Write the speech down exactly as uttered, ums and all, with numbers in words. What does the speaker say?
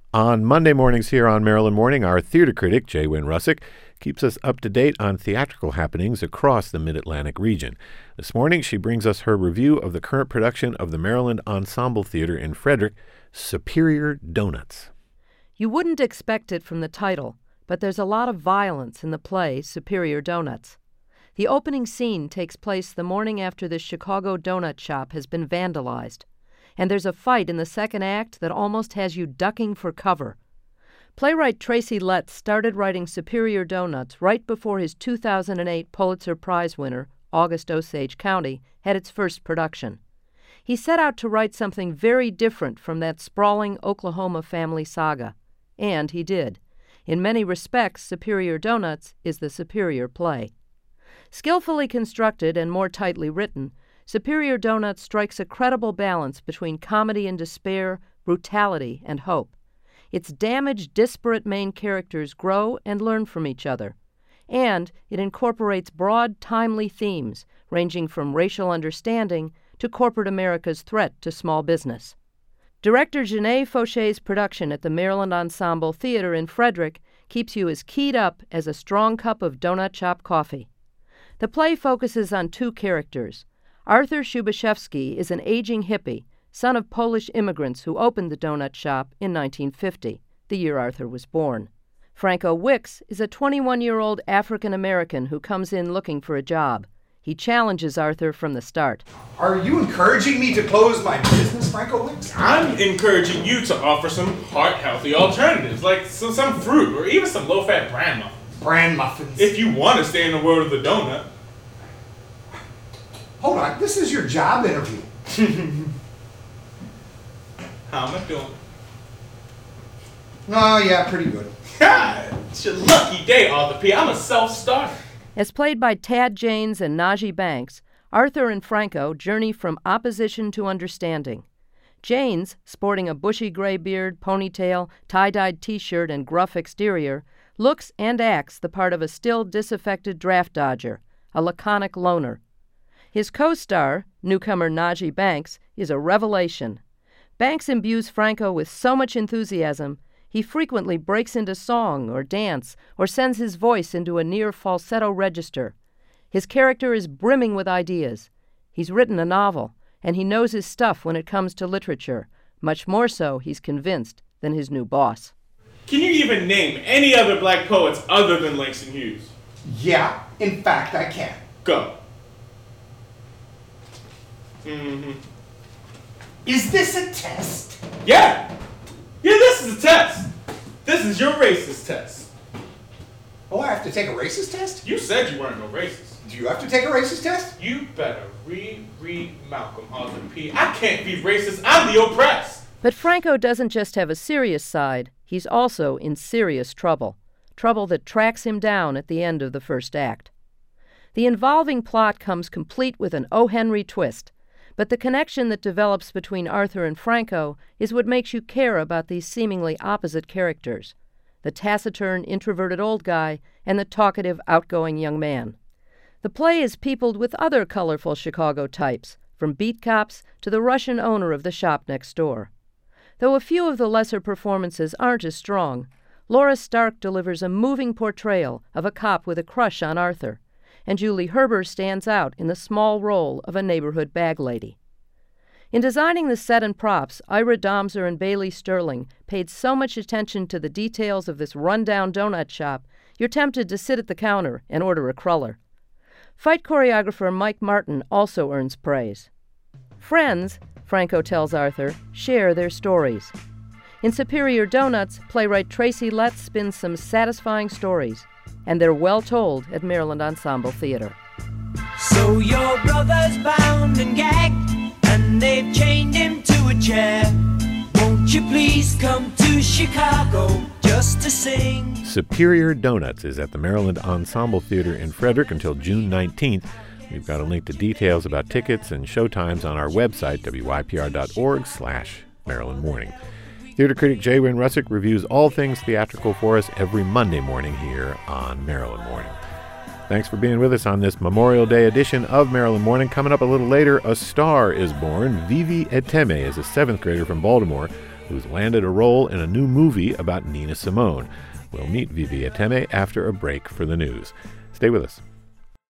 On Monday mornings here on Maryland Morning, our theater critic, Jay Wynn Russick, keeps us up to date on theatrical happenings across the Mid-Atlantic region. This morning, she brings us her review of the current production of the Maryland Ensemble Theater in Frederick, Superior Donuts. You wouldn't expect it from the title, but there's a lot of violence in the play Superior Donuts. The opening scene takes place the morning after the Chicago donut shop has been vandalized, and there's a fight in the second act that almost has you ducking for cover. Playwright Tracy Letts started writing Superior Donuts right before his two thousand eight Pulitzer Prize winner, August Osage County, had its first production. He set out to write something very different from that sprawling Oklahoma family saga, and he did. In many respects, Superior Donuts is the superior play. Skillfully constructed and more tightly written, Superior Donuts strikes a credible balance between comedy and despair, brutality and hope. Its damaged, disparate main characters grow and learn from each other, and it incorporates broad, timely themes ranging from racial understanding to corporate America's threat to small business. Director Janae Fauche's production at the Maryland Ensemble Theater in Frederick keeps you as keyed up as a strong cup of donut shop coffee. The play focuses on two characters. Arthur Shubashevsky is an aging hippie, son of Polish immigrants who opened the donut shop in nineteen fifty, the year Arthur was born. Franco Wicks is a twenty-one-year-old African-American who comes in looking for a job. He challenges Arthur from the start. Are you encouraging me to close my business, Franco Wicks? I'm encouraging you to offer some heart-healthy alternatives, like some, some fruit or even some low-fat bran muffins. Bran muffins? If you want to stay in the world of the donut. Hold on, this is your job interview. How am I doing? Oh, yeah, pretty good. It's your lucky day, Arthur P. I'm a self-starter. As played by Tad Janes and Najee Banks, Arthur and Franco journey from opposition to understanding. Janes, sporting a bushy gray beard, ponytail, tie-dyed T-shirt, and gruff exterior, looks and acts the part of a still disaffected draft dodger, a laconic loner. His co-star, newcomer Najee Banks, is a revelation. Banks imbues Franco with so much enthusiasm, he frequently breaks into song or dance or sends his voice into a near falsetto register. His character is brimming with ideas. He's written a novel, and he knows his stuff when it comes to literature, much more so, he's convinced, than his new boss. Can you even name any other black poets other than Langston Hughes? Yeah, in fact, I can. Go. Mm-hmm. Is this a test? Yeah! Yeah, this is a test! This is your racist test. Oh, I have to take a racist test? You said you weren't no racist. Do you have to take a racist test? You better reread Malcolm, Arthur P. I can't be racist. I'm the oppressed. But Franco doesn't just have a serious side. He's also in serious trouble. Trouble that tracks him down at the end of the first act. The involving plot comes complete with an O. Henry twist, but the connection that develops between Arthur and Franco is what makes you care about these seemingly opposite characters, the taciturn, introverted old guy and the talkative, outgoing young man. The play is peopled with other colorful Chicago types, from beat cops to the Russian owner of the shop next door. Though a few of the lesser performances aren't as strong, Laura Stark delivers a moving portrayal of a cop with a crush on Arthur, and Julie Herber stands out in the small role of a neighborhood bag lady. In designing the set and props, Ira Domser and Bailey Sterling paid so much attention to the details of this rundown donut shop, you're tempted to sit at the counter and order a cruller. Fight choreographer Mike Martin also earns praise. Friends, Franco tells Arthur, share their stories. In Superior Donuts, playwright Tracy Letts spins some satisfying stories, and they're well told at Maryland Ensemble Theater. So your brother's bound and gagged, and they've chained him to a chair. Won't you please come to Chicago just to sing? Superior Donuts is at the Maryland Ensemble Theater in Frederick until June nineteenth. We've got a link to details about tickets and showtimes on our website, w y p r dot org slash Maryland Morning. Theater critic Jay Wynn Russick reviews all things theatrical for us every Monday morning here on Maryland Morning. Thanks for being with us on this Memorial Day edition of Maryland Morning. Coming up a little later, a star is born. Vivi Eteme is a seventh grader from Baltimore who's landed a role in a new movie about Nina Simone. We'll meet Vivi Ateme after a break for the news. Stay with us.